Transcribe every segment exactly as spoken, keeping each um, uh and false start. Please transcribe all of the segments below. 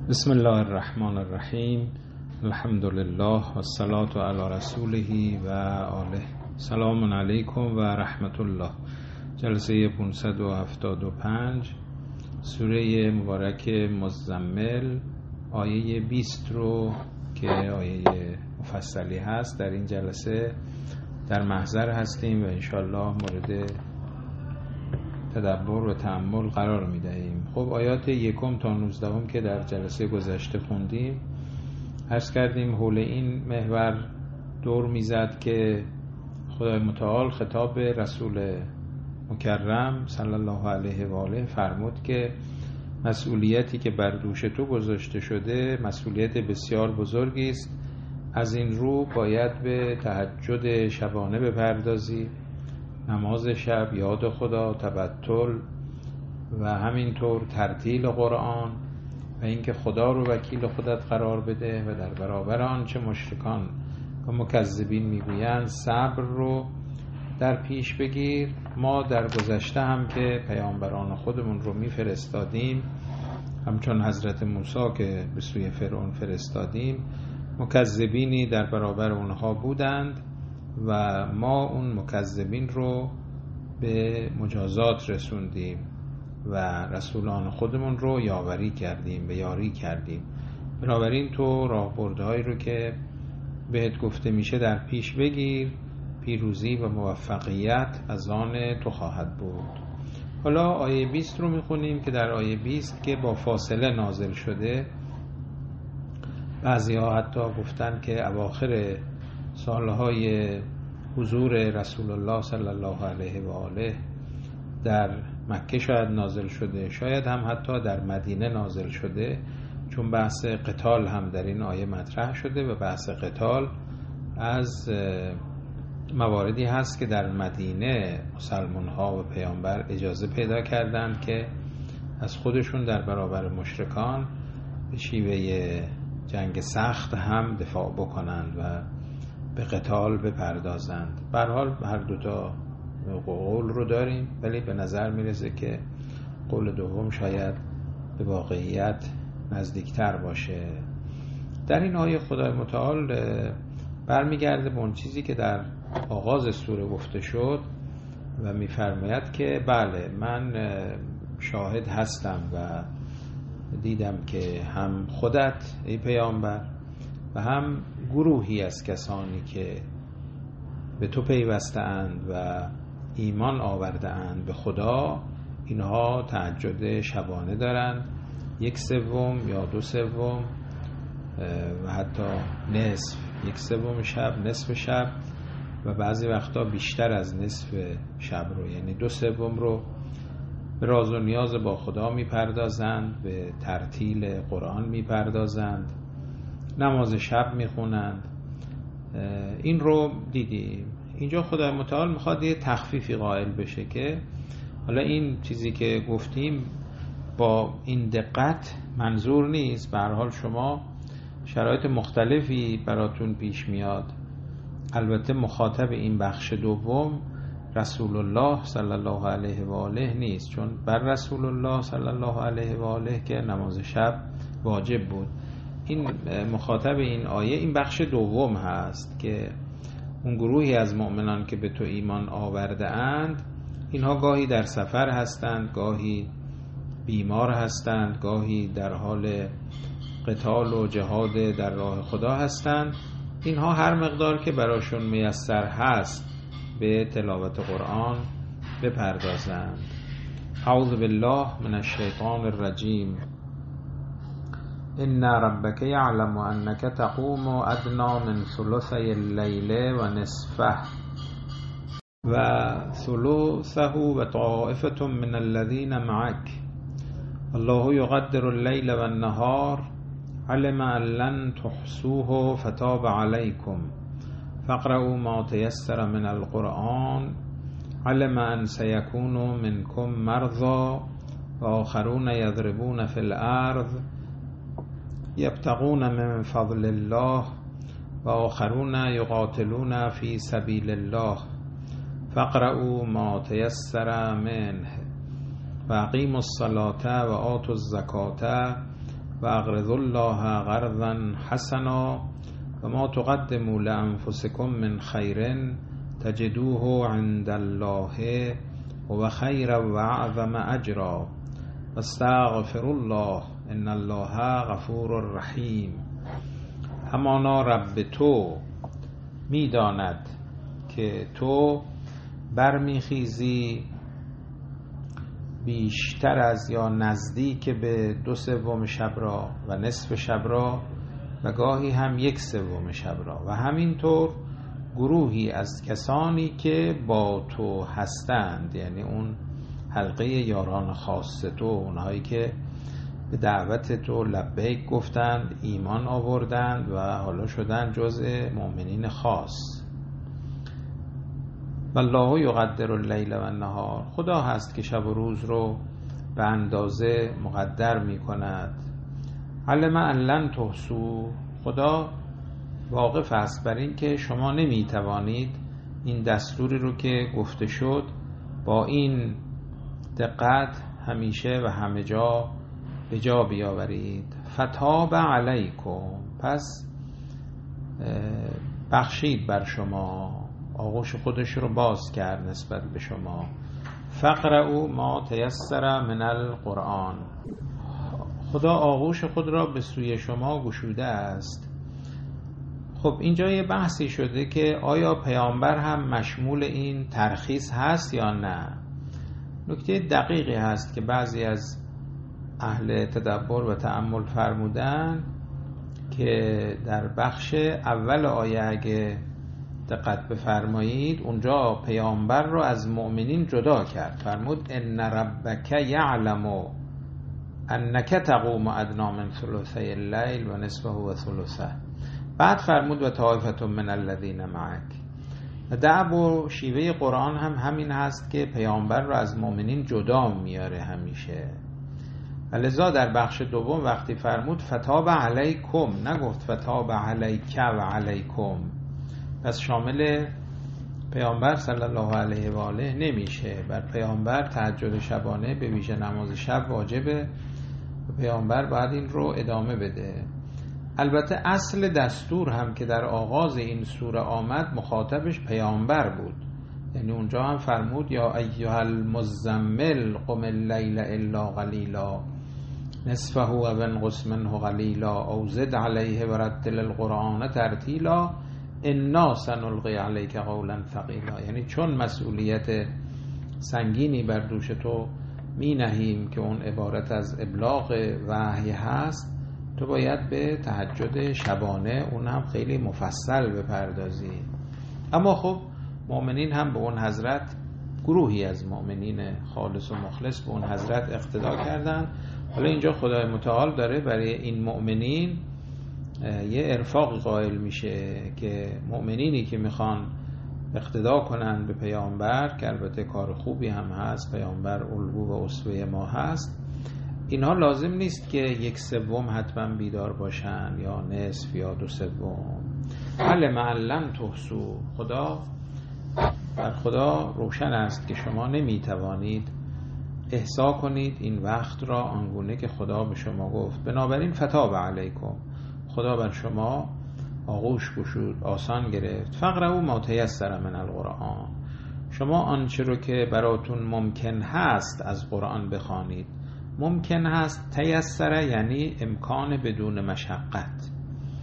بسم الله الرحمن الرحیم. الحمد لله و الصلاة علی رسوله و آله. سلام علیکم و رحمت الله. جلسه پانصد و هفتاد و پنج، سوره مبارک مزمل، آیه بیست رو که آیه مفصلی هست در این جلسه در محضر هستیم و انشاءالله مورد تدبر و تأمل قرار میدهیم. خب آیات یکم تا نوزدهم که در جلسه گذشته خوندیم، عرض کردیم حول این محور دور میزد که خدای متعال خطاب رسول مکرم صلی الله علیه و آله فرمود که مسئولیتی که بر دوش تو گذاشته شده مسئولیت بسیار بزرگی است. از این رو باید به تهجد شبانه بپردازی، نماز شب، یاد خدا، تبتل و همینطور ترتیل قرآن و اینکه خدا رو وکیل خودت قرار بده و در برابر آنچه مشرکان و مکذبین میگویند صبر رو در پیش بگیر. ما در گذشته هم که پیامبران خودمون رو میفرستادیم، همچون حضرت موسی که به سوی فرعون فرستادیم، مکذبینی در برابر اونها بودند و ما اون مکذبین رو به مجازات رسوندیم و رسولان خودمون رو یاوری کردیم، به یاری کردیم. بنابراین تو راهبردهایی رو که بهت گفته میشه در پیش بگیر، پیروزی و موفقیت از آن تو خواهد بود. حالا آیه بیست رو میخونیم که در آیه بیست که با فاصله نازل شده، بعضی ها حتی گفتن که اواخر سالهای حضور رسول الله صلی الله علیه و آله در مکه شاید نازل شده، شاید هم حتی در مدینه نازل شده، چون بحث قتال هم در این آیه مطرح شده و بحث قتال از مواردی هست که در مدینه مسلمان ها و پیامبر اجازه پیدا کردند که از خودشون در برابر مشرکان به شیوه جنگ سخت هم دفاع بکنند و به قتال بپردازند. به هر حال هر دوتا قول رو داریم، ولی به نظر میرسه که قول دوم شاید به واقعیت نزدیکتر باشه. در این آیه خدای متعال برمیگرده به اون چیزی که در آغاز سوره گفته شد و میفرماید که بله من شاهد هستم و دیدم که هم خودت ای پیامبر و هم گروهی از کسانی که به تو پیوسته اند و ایمان آورده اند به خدا، اینها تهجد شبانه دارند، یک سوم یا دو سوم و حتی نصف، یک سوم شب، نصف شب و بعضی وقتا بیشتر از نصف شب رو، یعنی دو سوم رو به راز و نیاز با خدا میپردازند، به ترتیل قرآن میپردازند، نماز شب میخونند. این رو دیدیم. اینجا خدای متعال میخواد یه تخفیفی قائل بشه که حالا این چیزی که گفتیم با این دقت منظور نیست. به هر حال شما شرایط مختلفی براتون پیش میاد. البته مخاطب این بخش دوم رسول الله صلی الله علیه و آله نیست، چون بر رسول الله صلی الله علیه و آله که نماز شب واجب بود. این مخاطب این آیه این بخش دوم هست که اون گروهی از مؤمنان که به تو ایمان آورده اند، اینها گاهی در سفر هستند، گاهی بیمار هستند، گاهی در حال قتال و جهاد در راه خدا هستند. اینها هر مقدار که براشون میسر هست به تلاوت قرآن بپردازند. اعوذ بالله من الشیطان الرجیم. ان ربک یعلم انک تقوم ادنی من ثلثی اللیل و نصفه و ثلثه و طائفة من الذین معک الله یقدر اللیل و النهار علم ان لن تحصوه فتاب علیکم فاقرؤوا ما تیسر من القرآن علم ان سیکون منکم مرضی و آخرون یضربون فی الارض یبتغون من فضل الله و آخرون یقاتلون فی سبیل الله فاقرؤوا ما تیسر منه و اقیموا الصلاة و آتوا الزکاة و اقرضوا الله قرضا حسنا و ما تقدموا لانفسکم من خیر تجدوه عند الله و خیر و اعظم اجرا واستغفر الله ان الله غفور رحیم. همانا رب تو میداند که تو برمیخیزی بیشتر از یا نزدیک به دو سوم شب را و نصف شب را و گاهی هم یک سوم شب را و همینطور گروهی از کسانی که با تو هستند، یعنی اون حلقه یاران خاص تو، اونهایی که به دعوت تو لبیک گفتند، ایمان آوردند و حالا شدن جزء مؤمنین خاص. والله یقدر اللیل و النهار، خدا هست که شب و روز رو به اندازه مقدر می کند. علم ان لن تحصوا، خدا واقف است بر این که شما نمی توانید این دستوری رو که گفته شد با این دقت همیشه و همه جا به جا بیاورید. فتاب علیکم، پس بخشید بر شما، آغوش خودش رو باز کرد نسبت به شما. فقرؤوا ما تیسر من القرآن، خدا آغوش خود را به سوی شما گشوده است. خب اینجا یه بحثی شده که آیا پیامبر هم مشمول این ترخیص هست یا نه. نکته دقیقی هست که بعضی از اهل تدبر و تأمل فرمودن که در بخش اول آیه اگه دقت بفرمایید اونجا پیامبر رو از مؤمنین جدا کرد، فرمود ان ربک یعلم انک تقوم ادنی من ثلثی اللیل و نصفه و ثلثه، بعد فرمود و طائفة من الذین معک. و دعب و شیوه قرآن هم همین هست که پیامبر رو از مؤمنین جدا میاره همیشه. لذا در بخش دوم وقتی فرمود فتاب علیکم، نگفت فتاب علیک و علیکم، پس شامل پیامبر صلی الله علیه و آله نمیشه. بر پیامبر تهجد شبانه به ویژه نماز شب واجبه و پیامبر باید این رو ادامه بده. البته اصل دستور هم که در آغاز این سوره آمد مخاطبش پیامبر بود، یعنی اونجا هم فرمود یا ایها المزمل قم اللیل الا قلیلا نصفه و انقص منه قلیلا او زد علیه ورتل القرآن ترتیلا انا سنلقی علیک قولا ثقیلا. یعنی چون مسئولیت سنگینی بر دوش تو می نهیم که اون عبارت از ابلاغ وحی هست، تو باید به تهجد شبانه اون هم خیلی مفصل بپردازی. اما خب مؤمنین هم به اون حضرت، گروهی از مؤمنین خالص و مخلص به اون حضرت اقتدا کردن. حالا اینجا خدای متعال داره برای این مؤمنین یه ارفاق قائل میشه که مؤمنینی که میخوان اقتدا کنن به پیامبر، که البته کار خوبی هم هست، پیامبر الگو و اسوه ما هست، اینها لازم نیست که یک سوم حتما بیدار باشن یا نصف یا دو سوم. علم ان لن تحصوا، خدا بر خدا روشن است که شما نمیتوانید احصا کنید این وقت را آنگونه که خدا به شما گفت. بنابراین فتاب علیکم، خدا بر شما آغوش گشود، آسان گرفت. فقرؤا ما تیسر من القرآن، شما آنچه رو که براتون ممکن هست از قرآن بخوانید. ممکن هست، تیسر یعنی امکان بدون مشقت.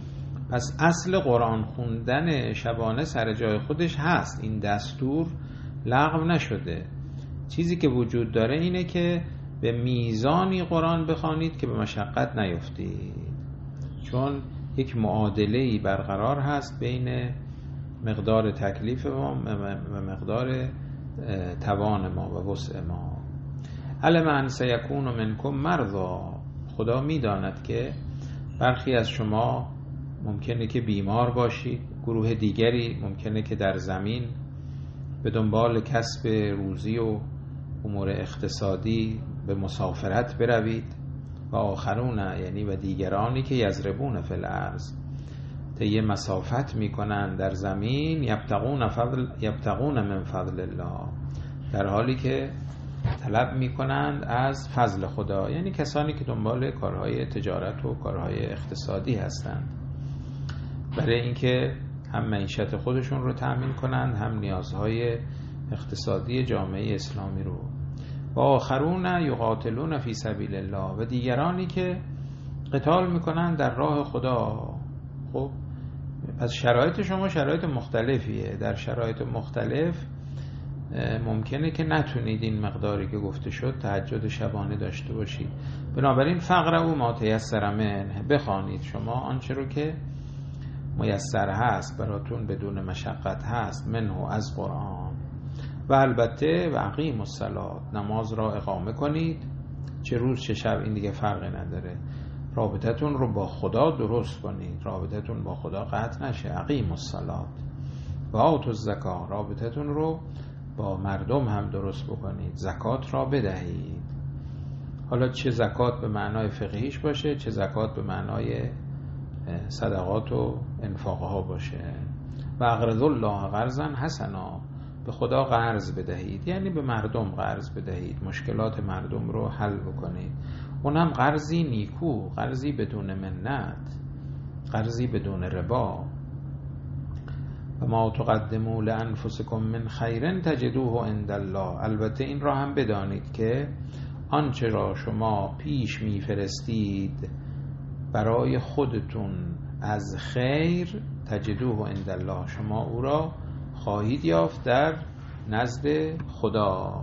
پس اصل قرآن خوندن شبانه سر جای خودش هست، این دستور لغو نشده. چیزی که وجود داره اینه که به میزانی قرآن بخوانید که به مشقت نیفتید، چون یک معادله‌ای برقرار هست بین مقدار تکلیف ما و مقدار توان ما و وسع ما. علم ان سیکون منکم مرضی، خدا میداند که برخی از شما ممکنه که بیمار باشید، گروه دیگری ممکنه که در زمین به دنبال کسب روزی و امور اقتصادی به مسافرت بروید. و آخرون یعنی و دیگرانی که یضربون فی الارض، طی مسافت میکنن در زمین، یبتغون فضل یبتغون من فضل الله، در حالی که طلب میکنند از فضل خدا، یعنی کسانی که دنبال کارهای تجارت و کارهای اقتصادی هستند، برای اینکه هم معیشت خودشون رو تأمین کنند، هم نیازهای اقتصادی جامعه اسلامی رو. و آخرون یقاتلون فی سبیل الله، و دیگرانی که قتال میکنن در راه خدا. خب پس شرایط شما شرایط مختلفیه، در شرایط مختلف ممکنه که نتونید این مقداری که گفته شد تهجد شبانه داشته باشید. بنابراین فقرؤ ما تیسر منه، بخوانید شما آنچه رو که میسر هست براتون، بدون مشقت هست، منه از قرآن. و البته و اقیموا الصلاة، نماز را اقامه کنید، چه روز چه شب، این دیگه فرقی نداره. رابطتون رو با خدا درست کنید، رابطتون با خدا قطع نشه. اقیموا الصلاة و آتوا الزکاة، رابطتون رو با مردم هم درست بکنید، زکات را بدهید. حالا چه زکات به معنای فقهیش باشه، چه زکات به معنای صدقات و انفاقها باشه. و اقرضوا الله قرضا حسنا، به خدا قرض بدهید، یعنی به مردم قرض بدهید، مشکلات مردم رو حل بکنید. اونم قرضی نیکو، قرضی بدون منت، قرضی بدون ربا. و ما تقدموا لانفسکم من خیر تجدوه عند الله، البته این را هم بدانید که آنچه را شما پیش میفرستید برای خودتون از خیر، تجدوه عند الله، شما او را خواهید یافت در نزد خدا.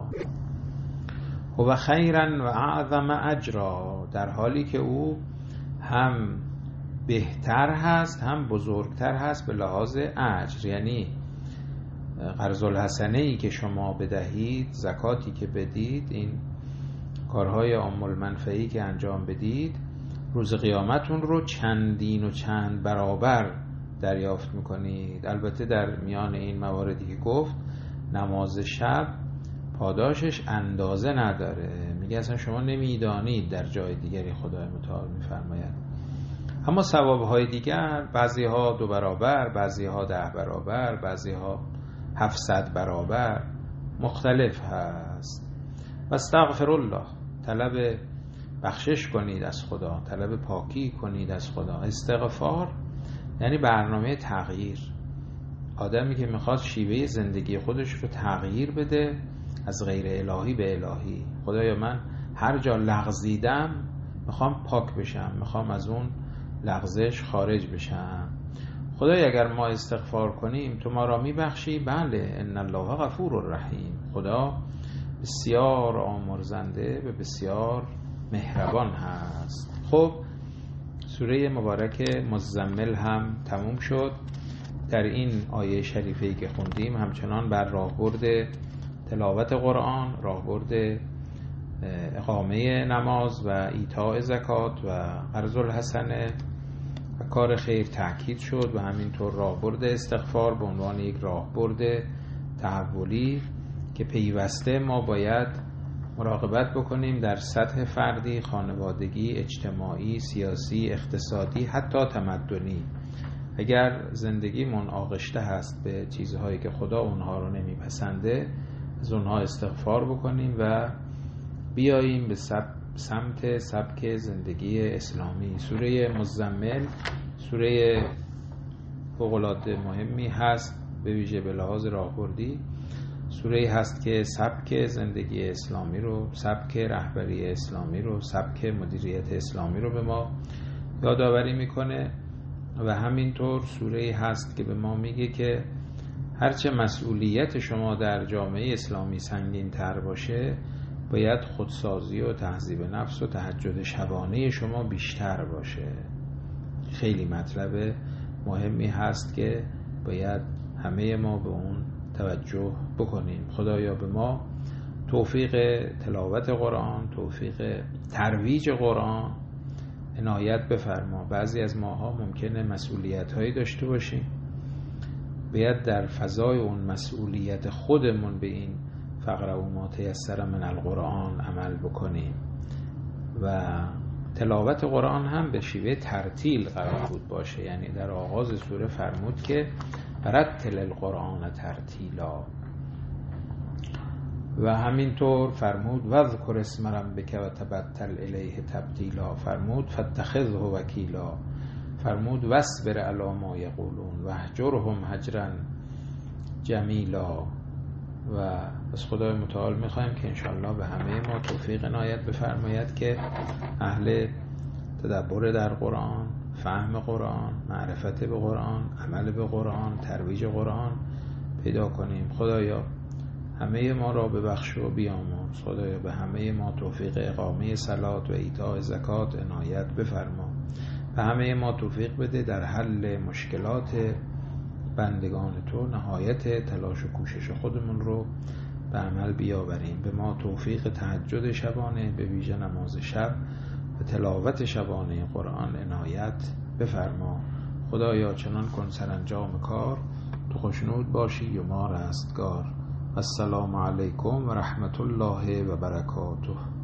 و خیرا و اعظم اجرا، در حالی که او هم بهتر هست هم بزرگتر هست به لحاظ اجر. یعنی قرض الحسنه ای که شما بدهید، زکاتی که بدید، این کارهای عام المنفعی که انجام بدید، روز قیامتون رو چندین و چند برابر دریافت میکنید. البته در میان این مواردی که گفت، نماز شب پاداشش اندازه نداره، میگه اصلا شما نمیدانید در جای دیگری خدای متعال میفرماید. اما ثوابهای دیگر، بعضی ها دو برابر، بعضی ها ده برابر، بعضی ها هفتصد برابر، مختلف هست. و استغفر الله، طلب بخشش کنید از خدا، طلب پاکی کنید از خدا. استغفار یعنی برنامه تغییر. آدمی که میخواد شیوه زندگی خودش رو تغییر بده از غیر الهی به الهی. خدایا من هر جا لغزیدم میخوام پاک بشم، میخوام از اون لغزش خارج بشم. خدای اگر ما استغفار کنیم تو ما را میبخشی. بله، ان الله غفور رحیم، خدا بسیار آمرزنده و بسیار مهربان هست. خب سوره مبارک مزمل هم تموم شد. در این آیه شریفه‌ای که خوندیم همچنان بر راهبرد تلاوت قرآن، راهبرد اقامه نماز و ایتاء زکات و قرض الحسنه و کار خیر تأکید شد و همینطور راهبرد استغفار به عنوان یک راهبرد تحولی که پیوسته ما باید مراقبت بکنیم در سطح فردی، خانوادگی، اجتماعی، سیاسی، اقتصادی، حتی تمدنی. اگر زندگیمون آغشته هست به چیزهایی که خدا اونها رو نمیپسنده، از اونها استغفار بکنیم و بیاییم به سمت سبک زندگی اسلامی. سوره مزمل سوره فوق‌العاده مهمی هست، به ویژه به لحاظ راهبردی. سوره‌ای هست که سبک زندگی اسلامی رو، سبک رهبری اسلامی رو، سبک مدیریت اسلامی رو به ما یادآوری میکنه و همینطور سوره‌ای هست که به ما میگه که هرچه مسئولیت شما در جامعه اسلامی سنگین تر باشه، باید خودسازی و تهذیب نفس و تهجد شبانه شما بیشتر باشه. خیلی مطلب مهمی هست که باید همه ما به اون توجه بکنیم. خدایا به ما توفیق تلاوت قرآن، توفیق ترویج قرآن عنایت بفرما. بعضی از ماها ممکنه مسئولیت هایی داشته باشیم، باید در فضای اون مسئولیت خودمون به این فقرؤ ما تیسر من القرآن عمل بکنیم. و تلاوت قرآن هم به شیوه ترتیل قرار بود باشه، یعنی در آغاز سوره فرمود که رتل القرآن ترتیلا. و همینطور فرمود وذکر اسم ربک و تبتل الیه تبتیلا، فرمود فاتخذه وکیلا، فرمود واصبر علی ما یقولون واهجرهم هجرا جمیلا. و از خدای متعال میخوایم که انشاءالله به همه ما توفیق عنایت بفرماید که اهل تدبر در قرآن، فهم قرآن، معرفت به قرآن، عمل به قرآن، ترویج قرآن پیدا کنیم. خدایا همه ما را ببخش و بیامرز. خدایا به همه ما توفیق اقامه صلات و ایتاء زکات عنایت بفرما. به همه ما توفیق بده در حل مشکلات بندگان تو نهایت تلاش و کوشش خودمون رو به عمل بیاوریم. به ما توفیق تهجد شبانه به ویژه نماز شب و تلاوت شبانه قرآن عنایت بفرما. خدایا چنان کن سرانجام کار تو خوشنود باشی و ما رستگار. السلام علیکم و رحمت الله و برکاته.